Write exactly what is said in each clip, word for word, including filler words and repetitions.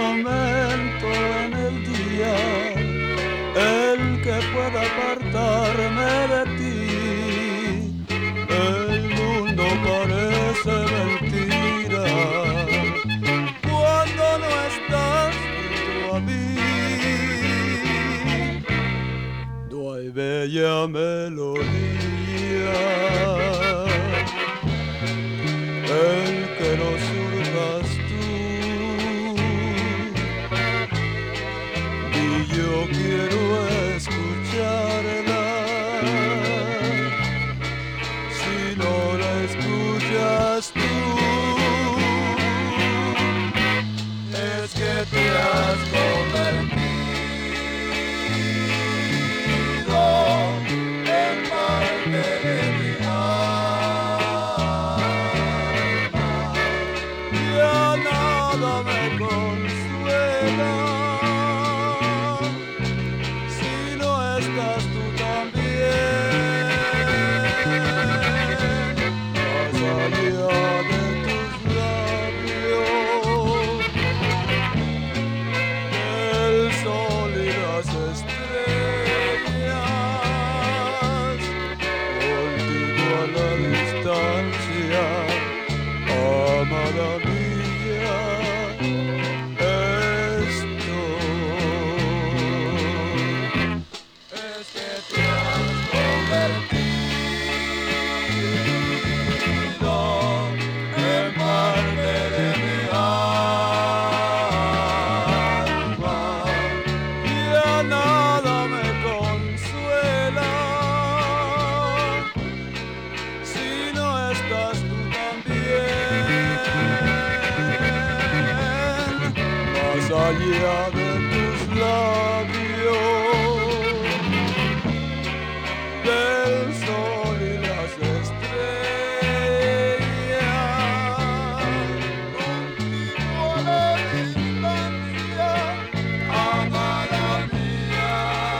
momento en el día, el que pueda apartarme de ti. El mundo parece mentira cuando no estás junto a mí. No hay bella melodía el que no surjas tú, y yo quiero escucharla. Si no la escuchas tú, es que te has convertido en parte de mi alma. Ya nada me consuela si no estás tú también. Más allá de tus labios, el sol y las estrellas, contigo a la distancia, amada mía, estoy. Es que te has convertido en parte de mi alma. Ya nada me consuela si no estás tú también. Más allá de tus labios, del sol y las estrellas, contigo a la distancia, amada mía,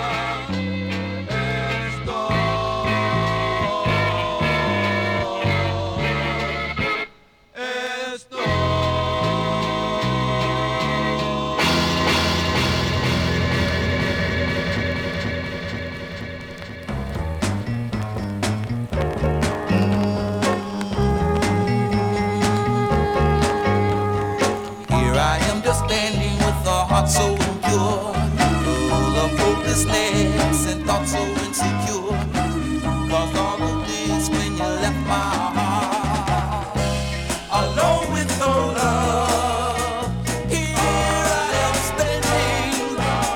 estoy, estoy. Here I am just standing with a heart so pure, full of hopelessness and thoughts so insecure. Was all of this when you left my heart, alone with no love. Here I am standing,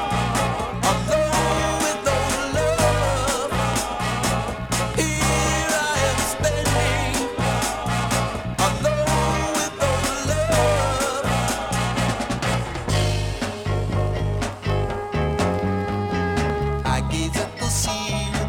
alone with no love. Here I am standing, alone with no love. I gaze at the sea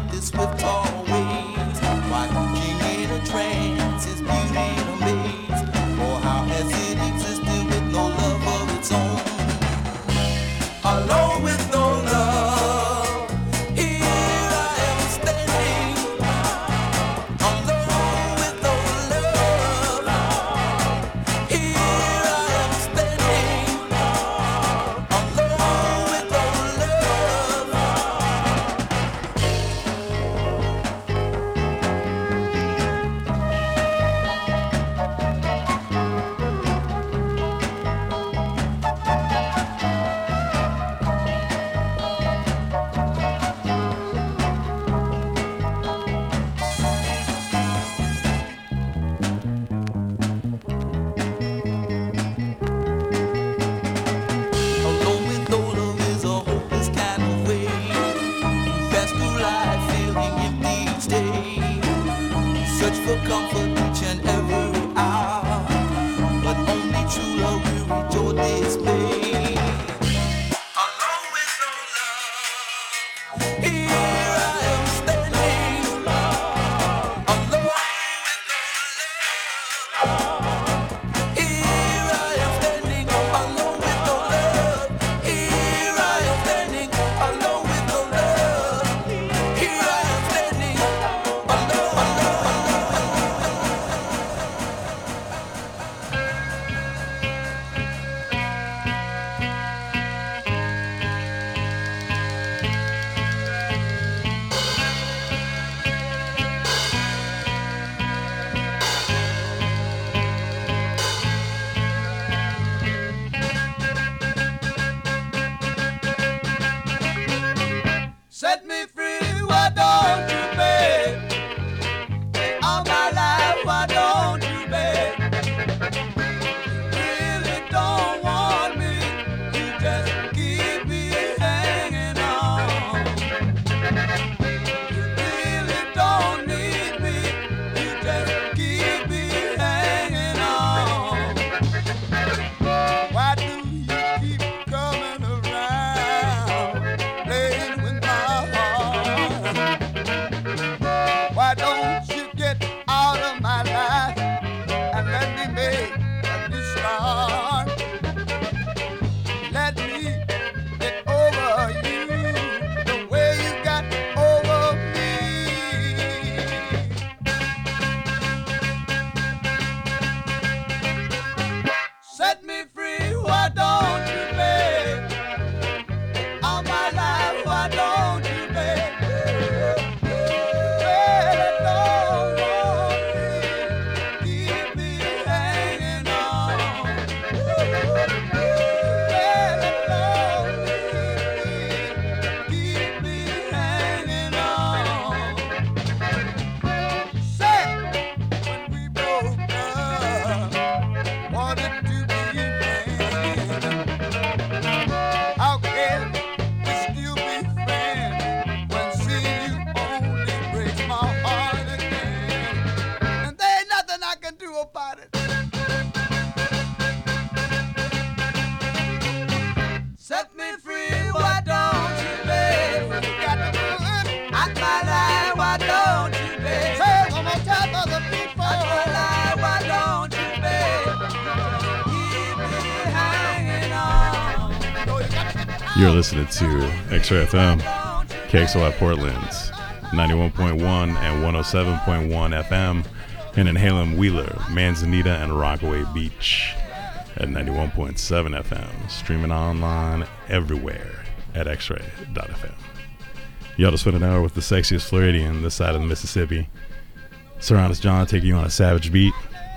You're listening to X-Ray F M, K X L Y Portland's ninety-one point one and one oh seven point one F M, and in Halem, Wheeler, Manzanita, and Rockaway Beach at ninety-one point seven F M, streaming online everywhere at x ray dot f m. Y'all just spent an hour with the sexiest Floridian this side of the Mississippi. Serranos John taking you on a savage beat.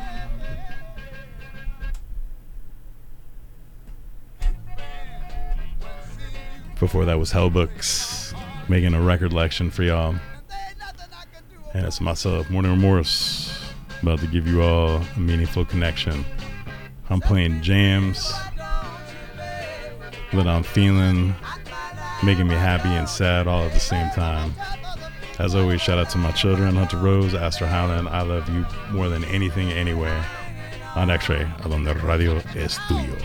Before that was Hellbooks making a record lection for y'all. And it's myself, Morning Remorse, about to give you all a meaningful connection. I'm playing jams that I'm feeling, making me happy and sad all at the same time. As always, shout out to my children, Hunter Rose, Astor Highland. I love you more than anything, anywhere. On X-Ray, a donde radio es tuyo.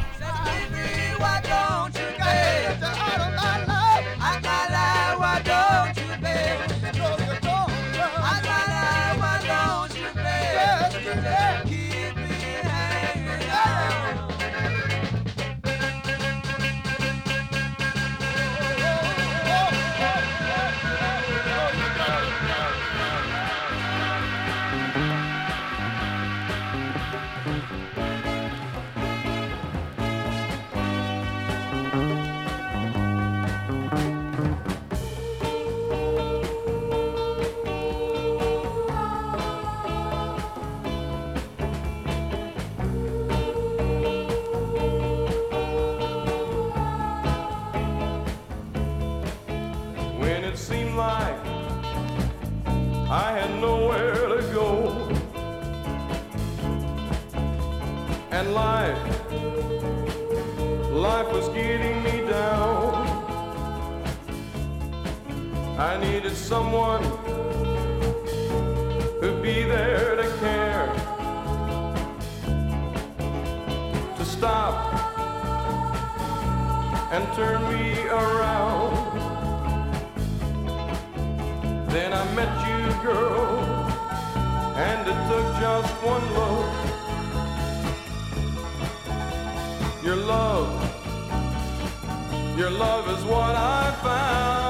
Someone who'd be there to care, to stop and turn me around. Then I met you, girl, and it took just one look. Your love, your love is what I found.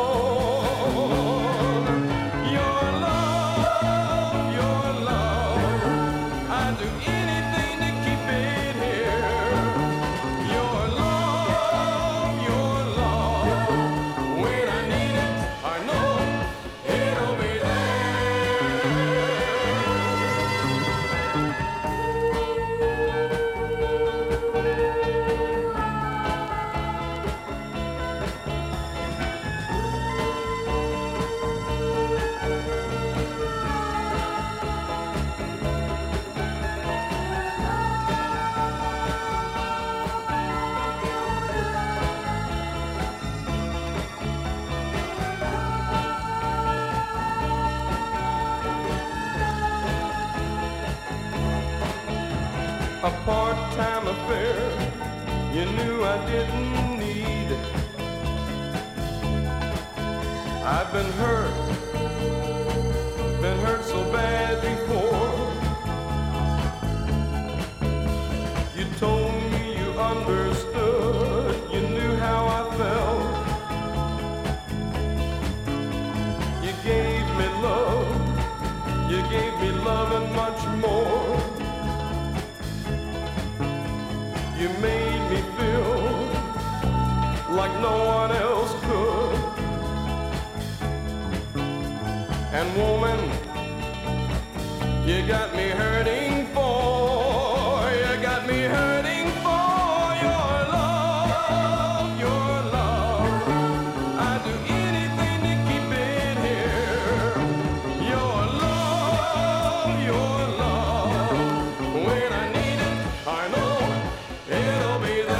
A part-time affair you knew I didn't need. I've been hurt, been hurt so bad before. You told me you understood, you knew how I felt. You gave me love, you gave me love and much more. You made me feel like no one else could. And woman, you got me hurting for, you got me hurting for your love, your love. I'd do anything to keep it here. Your love, your love. When I need it, I know it'll be there.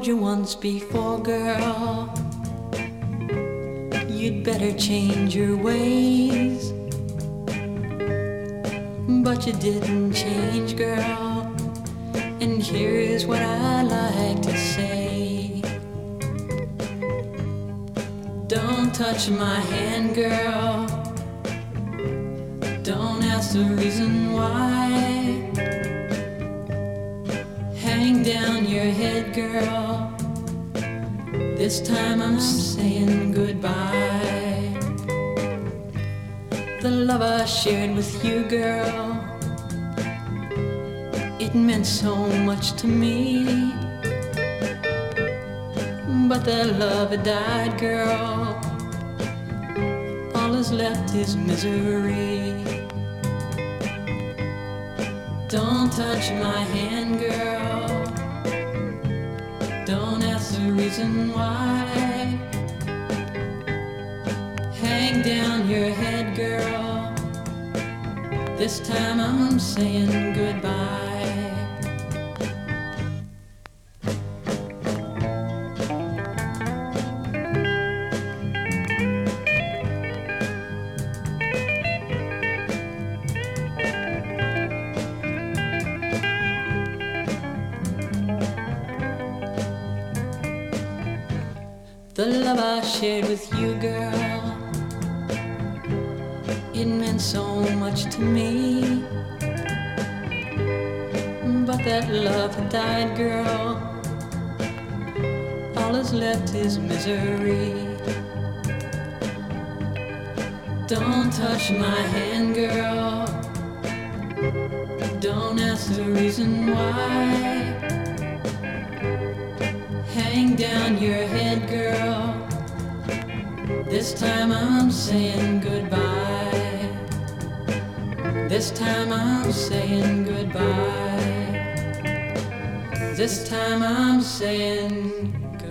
told you once before, girl, you'd better change your ways. But you didn't change, girl, and here's what I like to say. Don't touch my hand, girl. Don't ask the reason why. Hang down your head, girl. This time I'm saying goodbye. The love I shared with you, girl, it meant so much to me. But that love had died, girl. All is left is misery. Don't touch my hand, girl. Don't ask the reason why. Hang down your head, girl. This time I'm saying goodbye. The love I shared with you, girl, it meant so much to me. But that love had died, girl. All is left is misery. Don't touch my hand, girl. Don't ask the reason why. Hang down your head, girl. This time I'm saying goodbye. This time I'm saying goodbye. This time I'm saying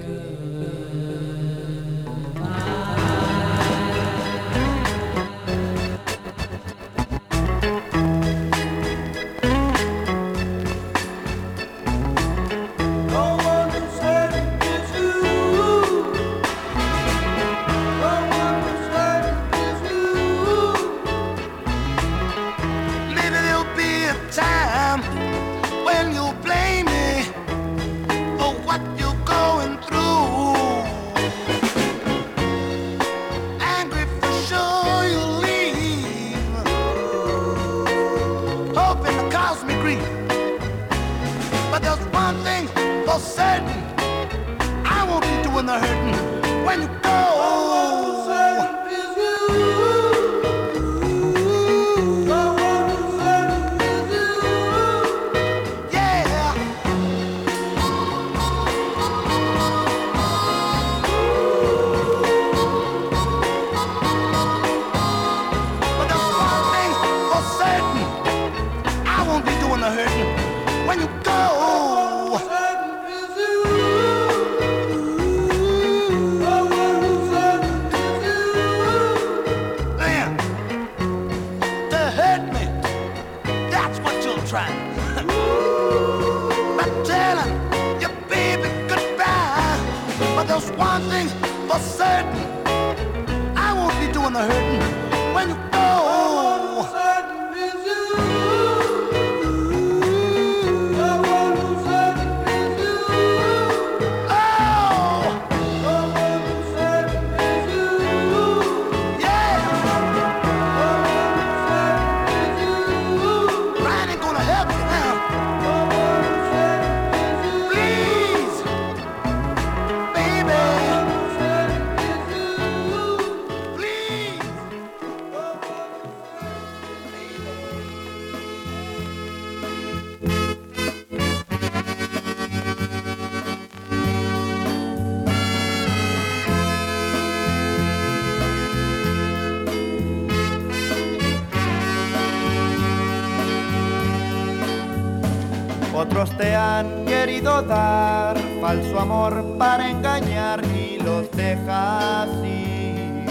Otros te han querido dar falso amor para engañar y los dejas ir,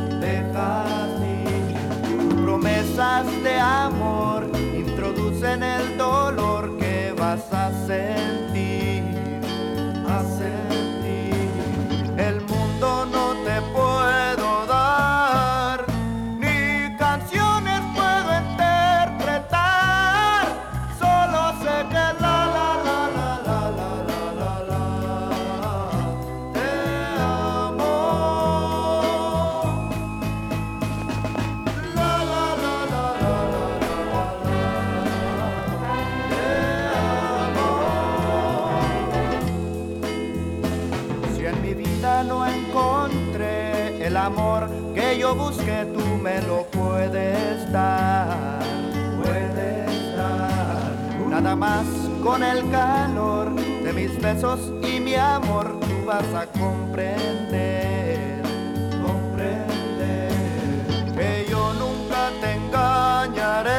dejas ir. Promesas de amor introducen el dolor que vas a sentir, a sentir. en mi vida no encontré el amor que yo busqué, tú me lo puedes dar, puedes dar. Nada más con el calor de mis besos y mi amor tú vas a comprender, comprender que yo nunca te engañaré.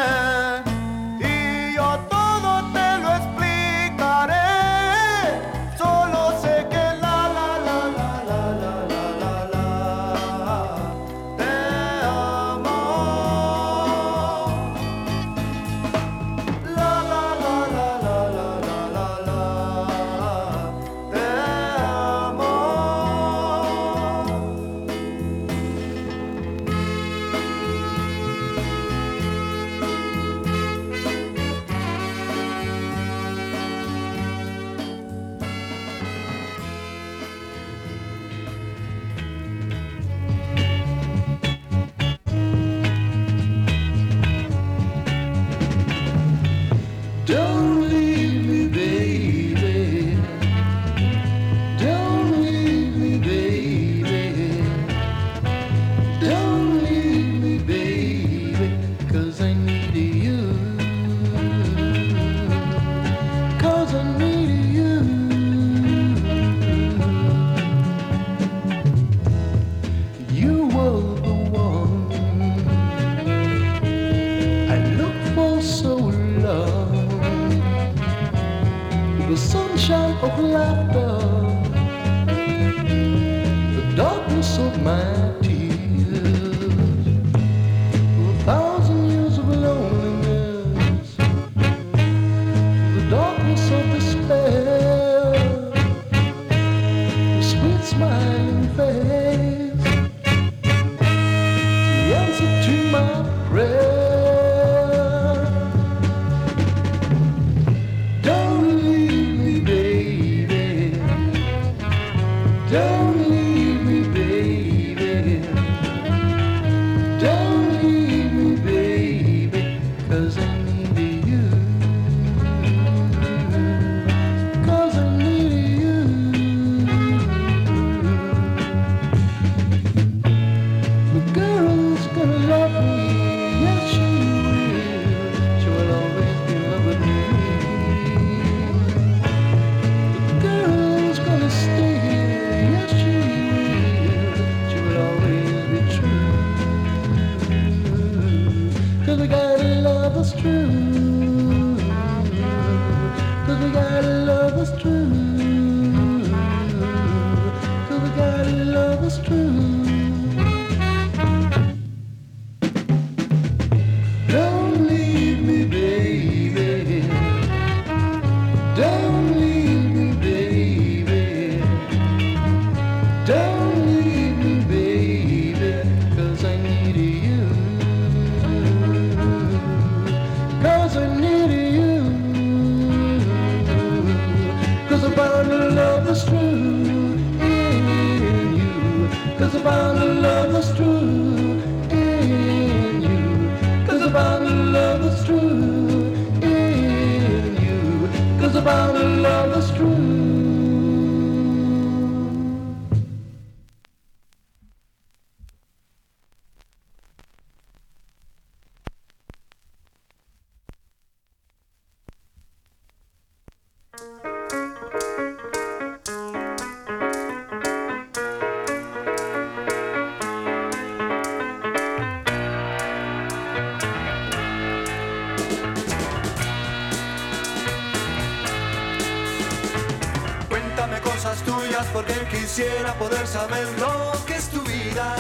Porque quisiera poder saber lo que es tu vida.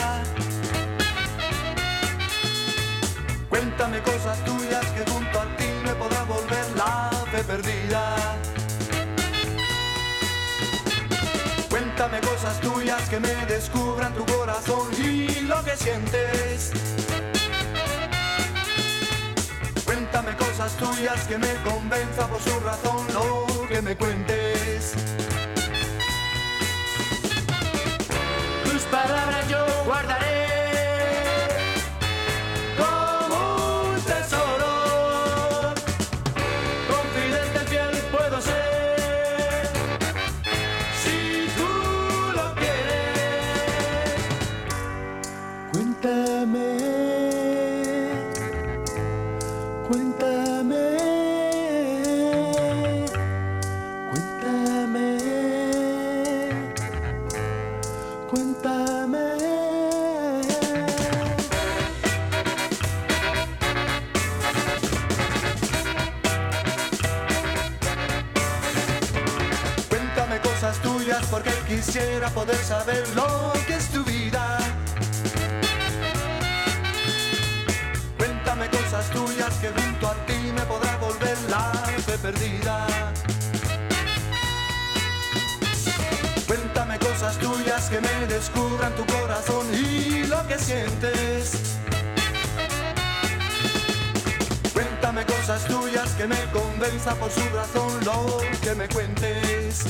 Cuéntame cosas tuyas que junto a ti me podrá volver la fe perdida. Cuéntame cosas tuyas que me descubran tu corazón y lo que sientes. Cuéntame cosas tuyas que me convenza por su razón lo que me cuentes. Palabras yo guardaré como un tesoro, confidente fiel puedo ser, si tú Cuéntame. Cuéntame cosas tuyas porque quisiera poder saber lo que es tu vida. Cuéntame cosas tuyas que junto a ti me podrá volver la fe perdida. Cuéntame cosas tuyas que me descubran tu corazón y lo que sientes. Cuéntame cosas tuyas que me convenza por su razón lo que me cuentes.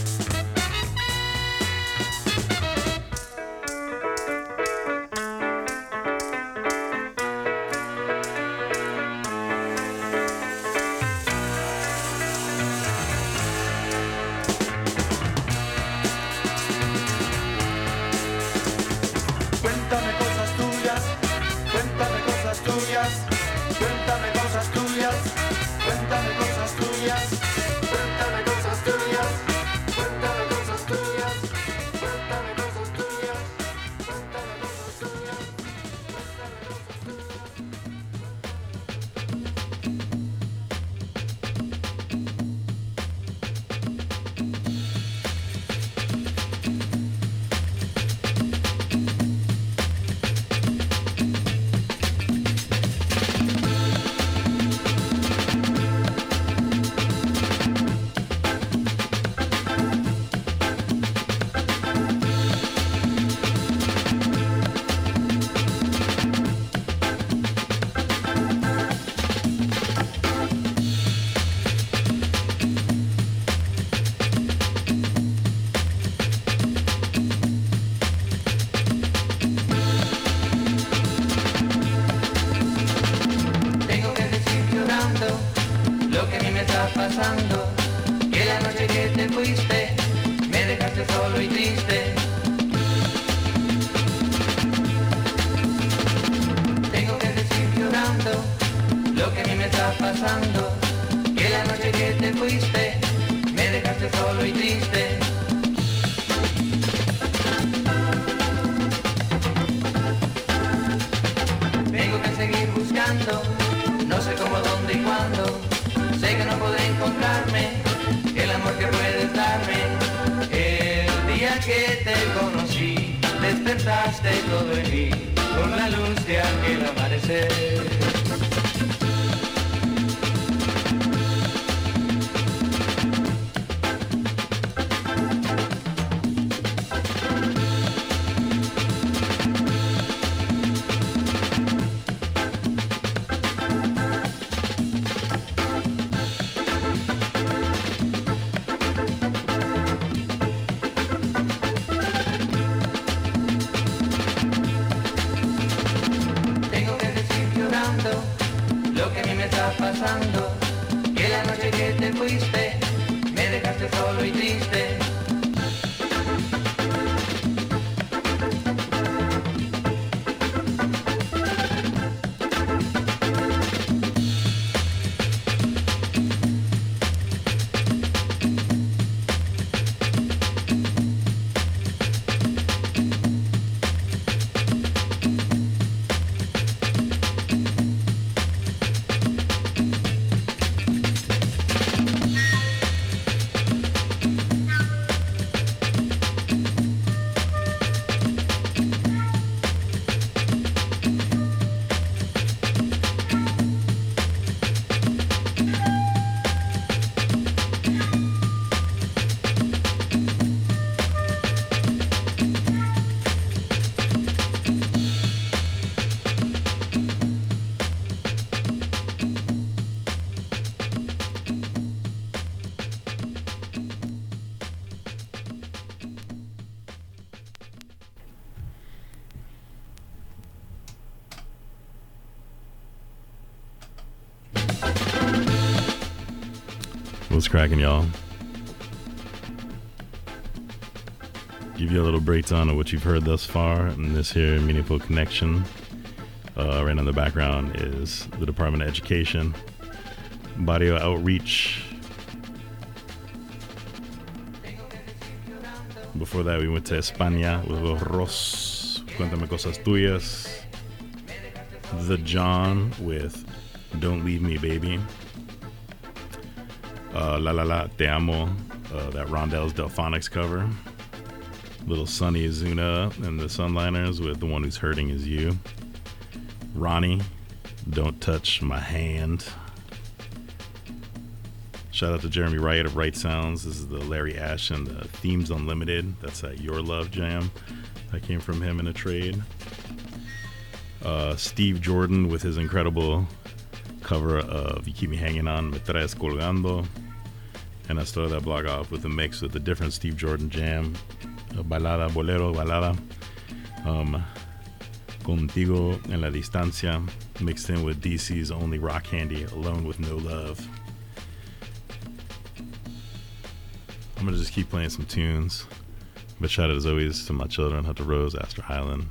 Cuéntame cosas tuyas, cuéntame cosas tuyas, cuéntame cosas tuyas, cuéntame cosas tuyas, cuéntame cosas tuyas, cuéntame cosas tuyas, cuéntame cosas tuyas, cuéntame cosas tuyas, cuéntame What's cracking, y'all? Give you a little breakdown of what you've heard thus far in this here Meaningful Connection. Uh, right in the background is the Department of Education, Barrio Outreach. Before that, we went to España with Los Ros, Cuéntame Cosas Tuyas. The John with Don't Leave Me, Baby. Uh, La La La, Te Amo, uh, that Rondell's Delphonics cover. Little Sonny Azuna and the Sunliners with The One Who's Hurting Is You. Ronnie, Don't Touch My Hand. Shout out to Jeremy Wright of Right Sounds. This is the Larry Ash and the Themes Unlimited. That's that Your Love jam that came from him in a trade. Uh, Steve Jordan with his incredible cover of You Keep Me Hanging On, Me Traes Colgando. And I started that block off with a mix of the different Steve Jordan jam, balada, bolero, balada, um, Contigo en la Distancia, mixed in with D C's only Rock Candy, Alone with No Love. I'm going to just keep playing some tunes. But shout out as always to my children, Hunter Rose, Astor Highland.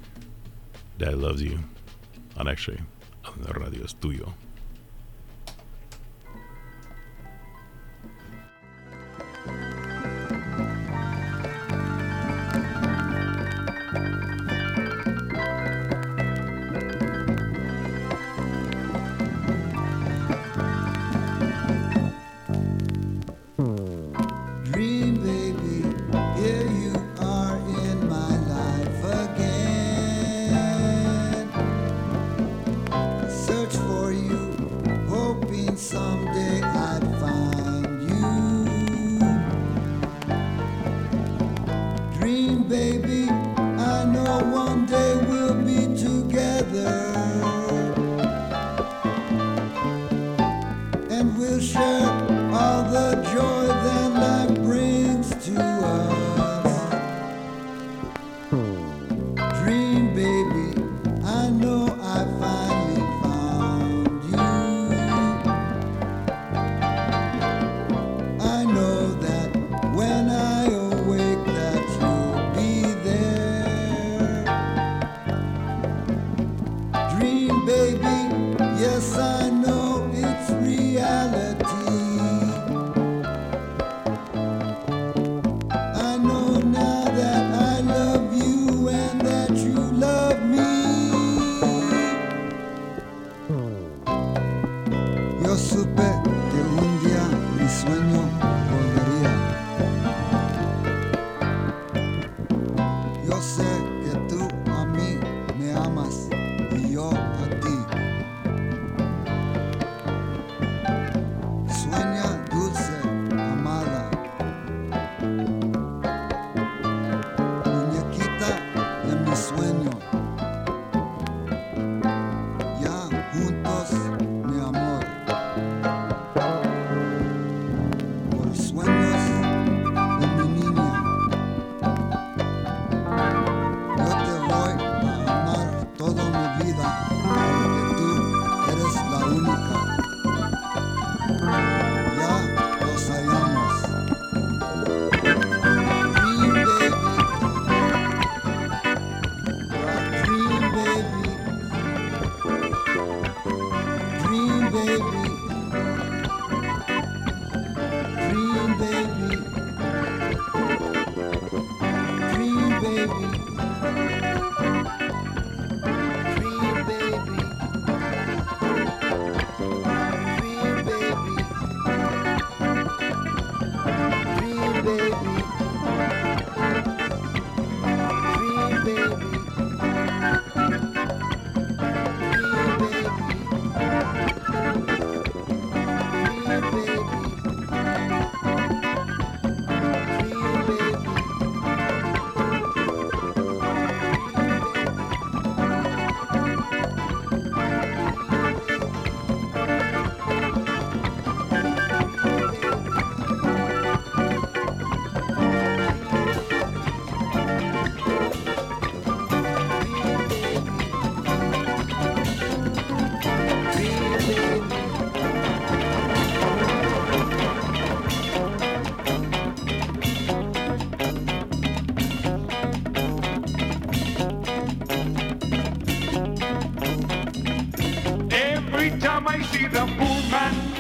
Dad loves you. On X-Ray. On Radio es Tuyo.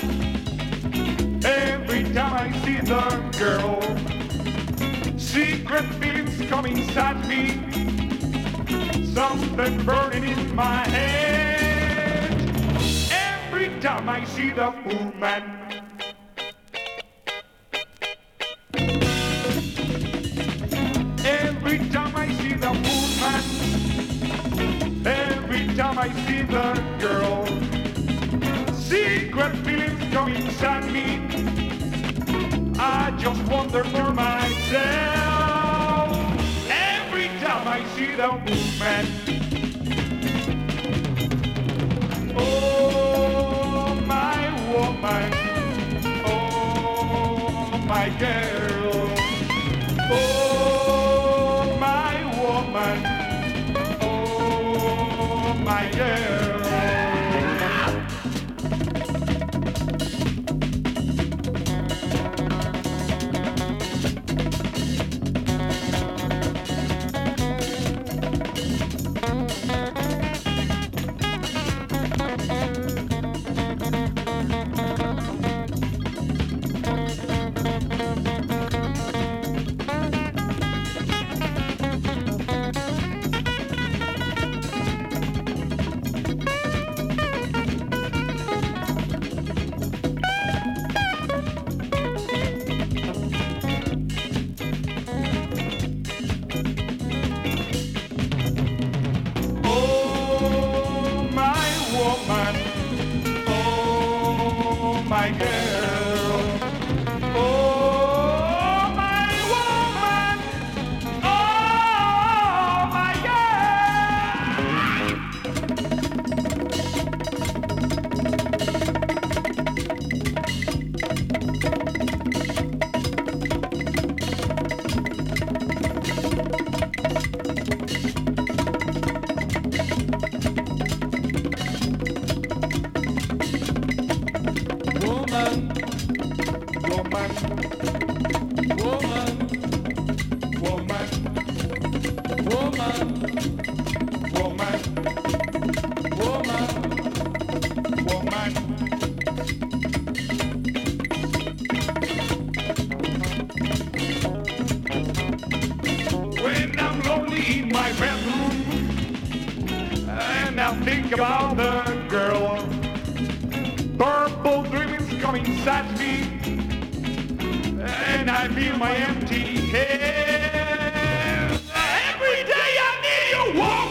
Secret Secret feelings come inside me. Something burning in my head. Every time I see the Moon Man. Every time I see the Moon Man. Every time I see the girl. Secret feelings come inside me. I just wonder to myself. Every time I see the Moon Man. Oh, my woman. Oh, my girl. Oh, my woman. Oh, my girl. Think about the girl. Purple dreams come inside me, and I feel my empty head. Every day I need you,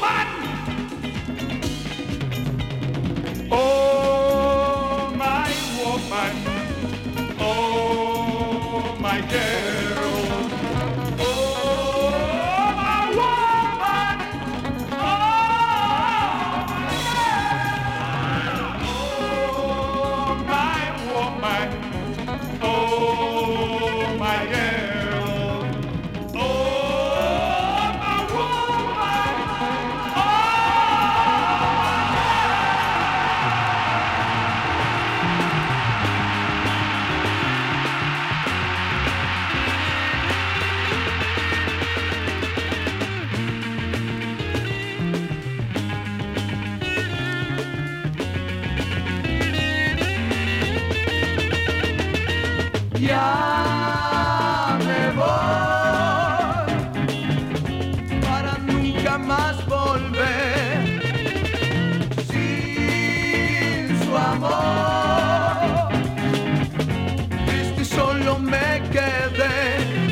woman. Oh, my woman. Oh, my girl. Ya me voy para nunca más volver sin su amor. Triste solo me quedé.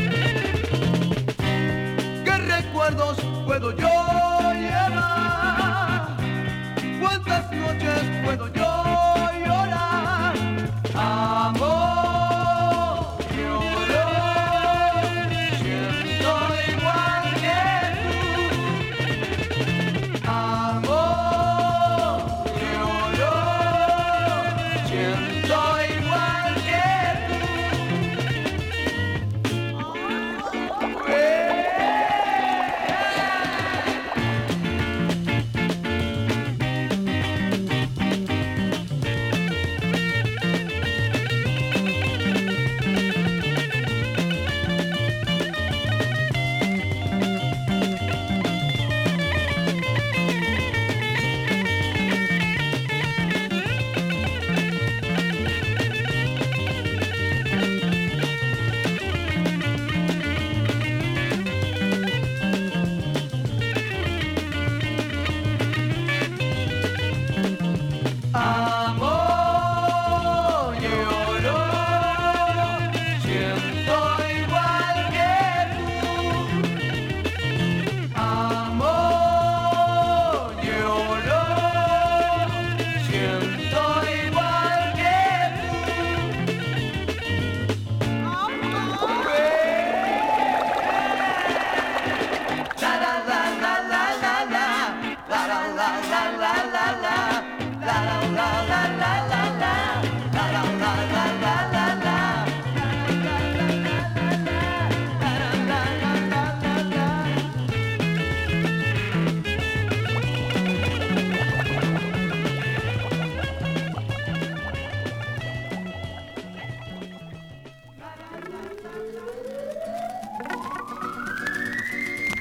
¿Qué recuerdos puedo yo llevar? ¿Cuántas noches puedo yo llorar? Amor.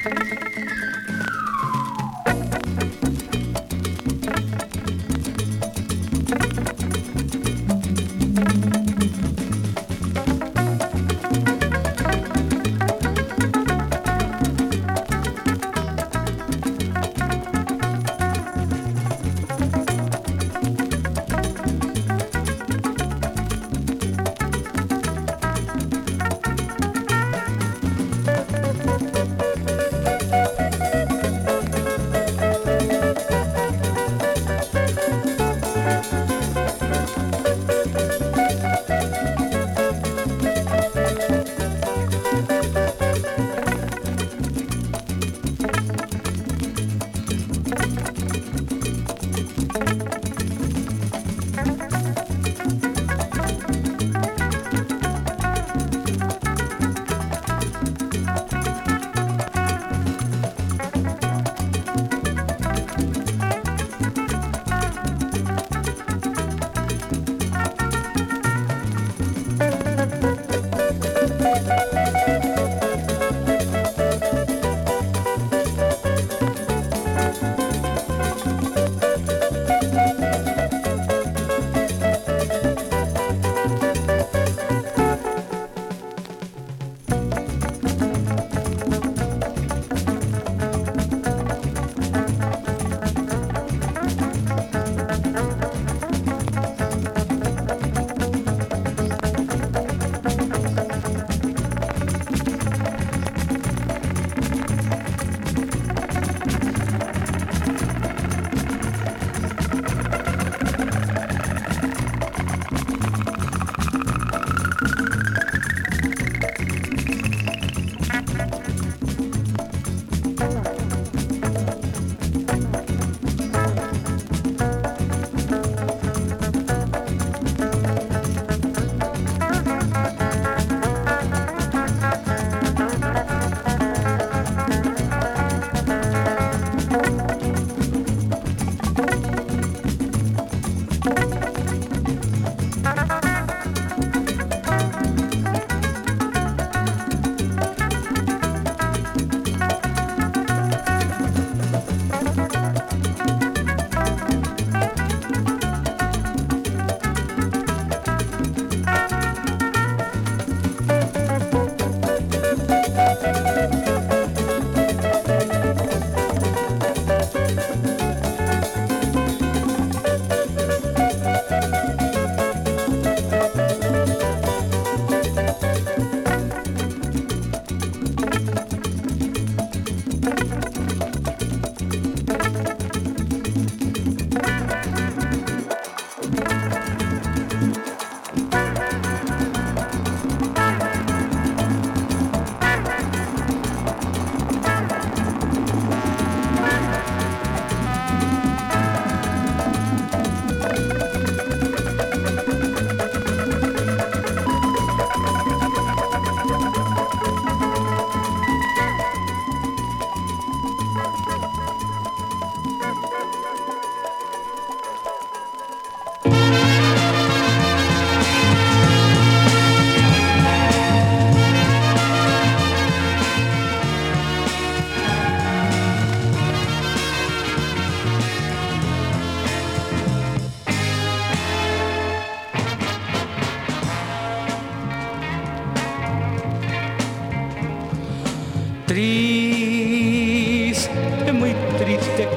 Triste, muy triste,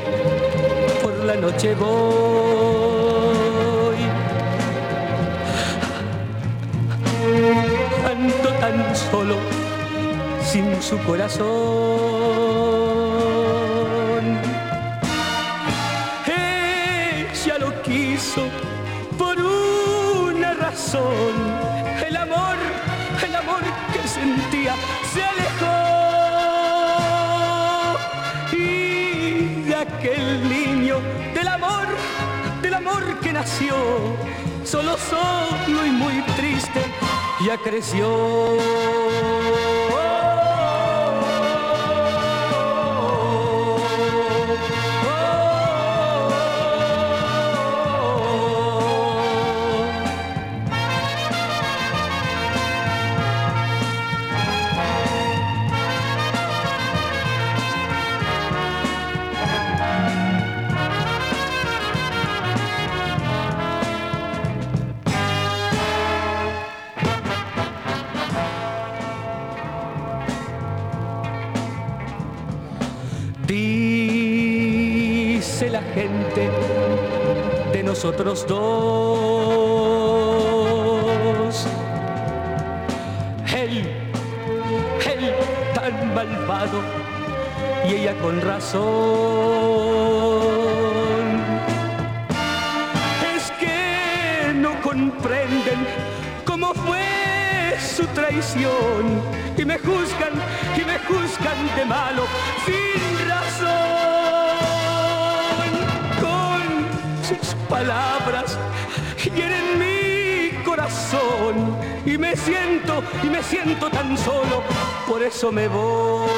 por la noche voy. Ando tan solo, sin su corazón. Ella lo quiso por una razón. El amor, el amor que sentía se alejó. Y de aquel niño, del amor, del amor que nació, solo, solo y muy triste, ya creció. Dice la gente de nosotros dos. Él, él tan malvado y ella con razón. Es que no comprenden cómo fue su traición y me juzgan, y me juzgan de malo sin razón. Con sus palabras hieren mi corazón y me siento, y me siento tan solo, por eso me voy.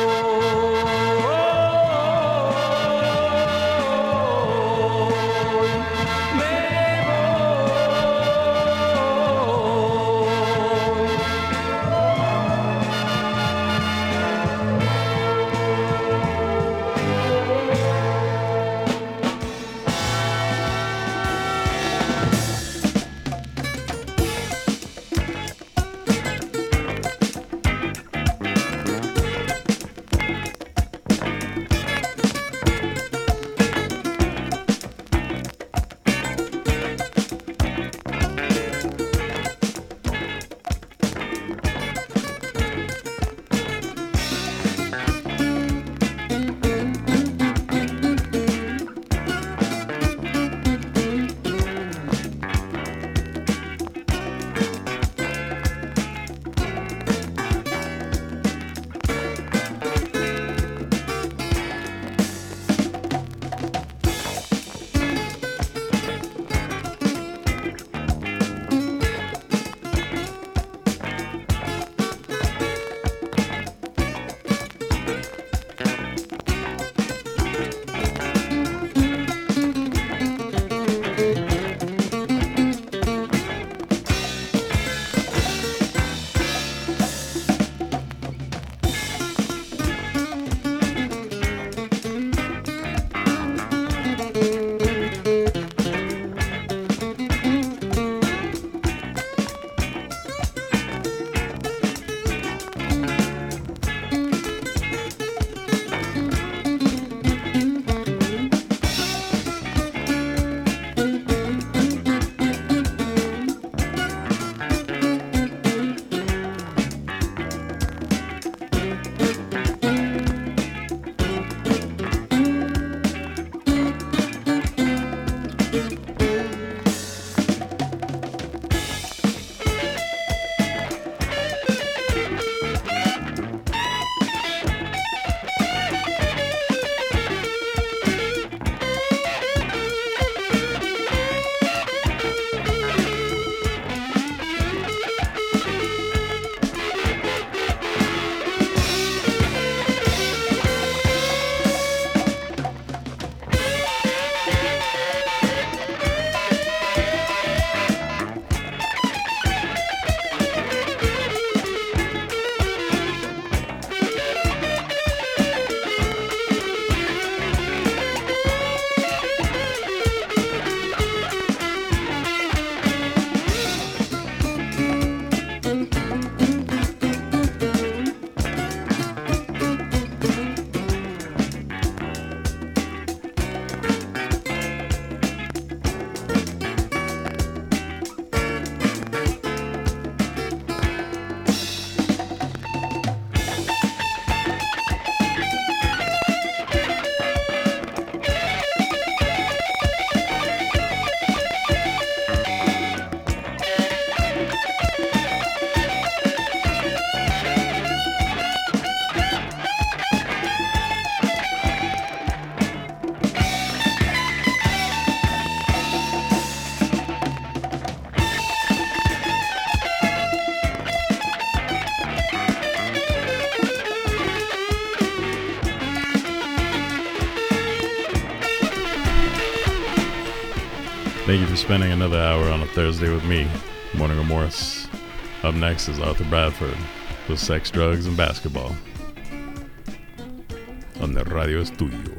Thank you for spending another hour on a Thursday with me, Morning Remorse. Up next is Arthur Bradford with Sex, Drugs, and Basketball. On the Radio es tuyo.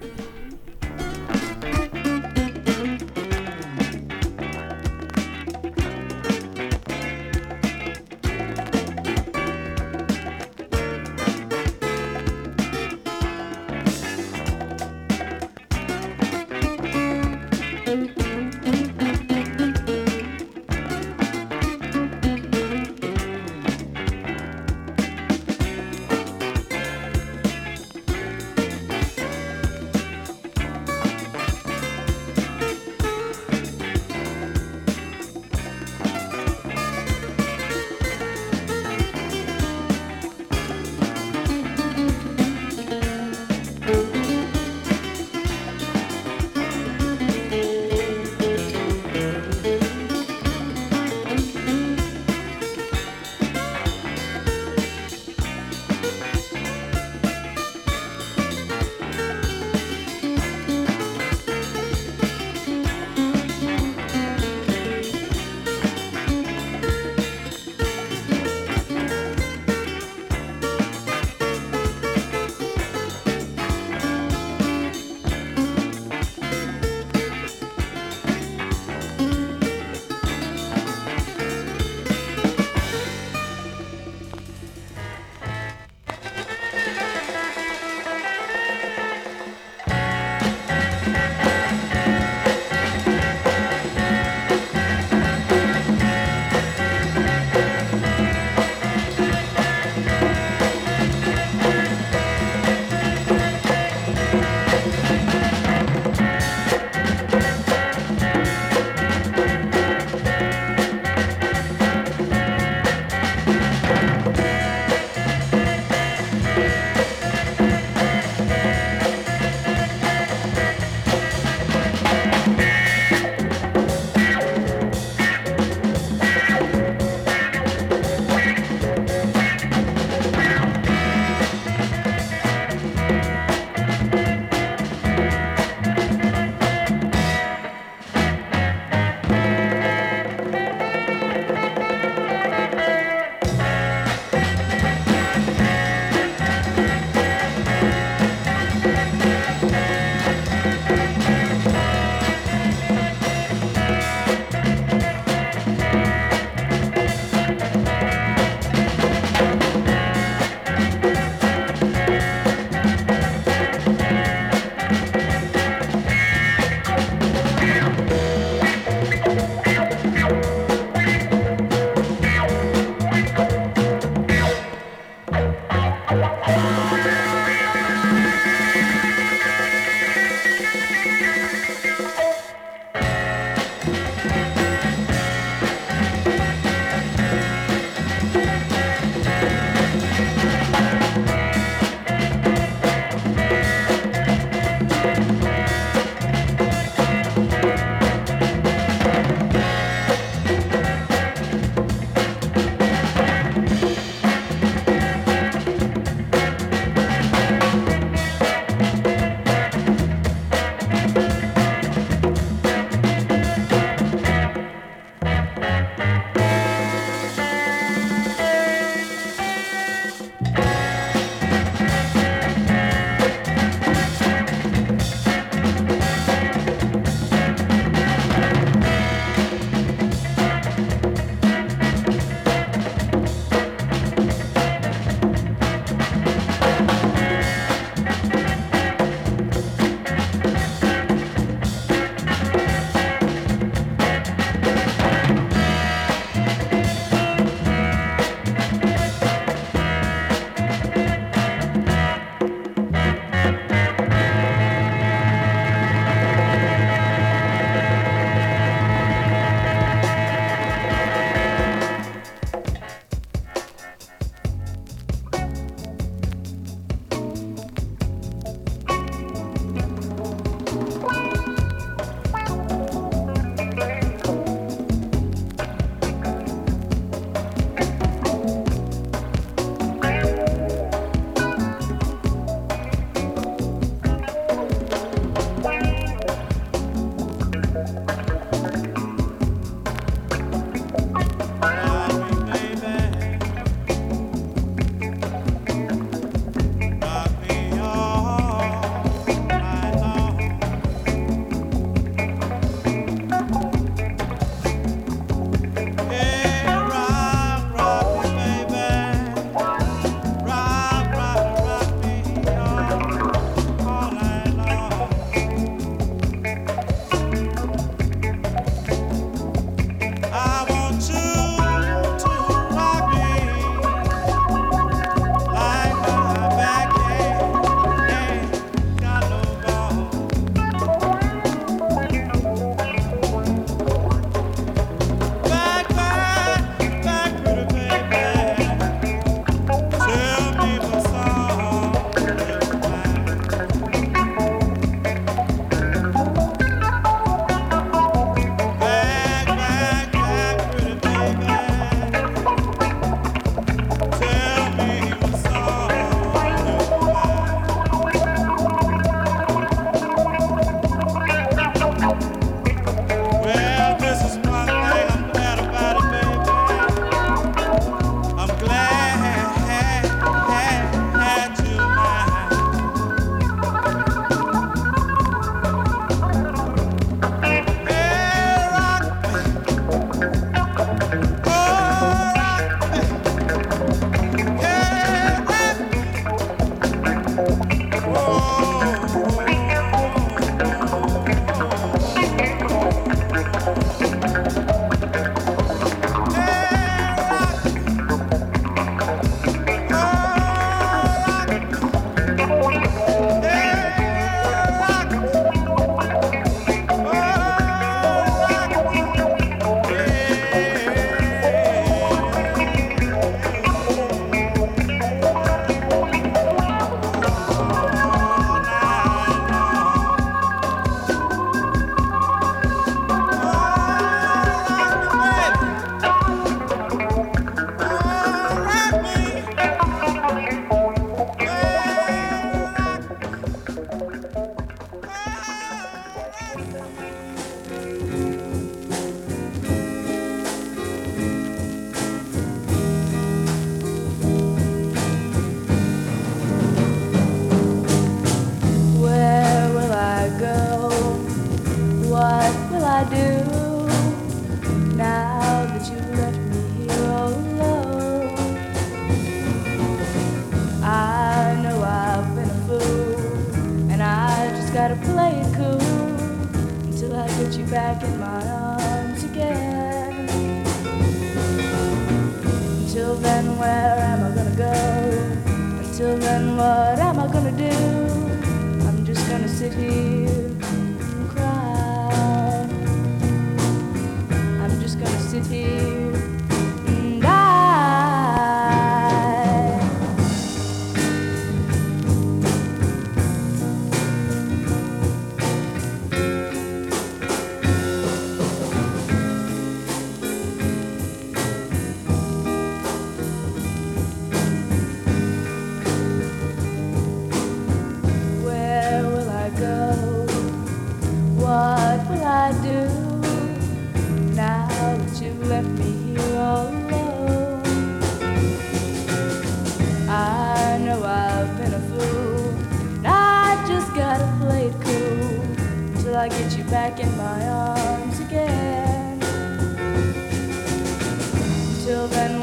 Till then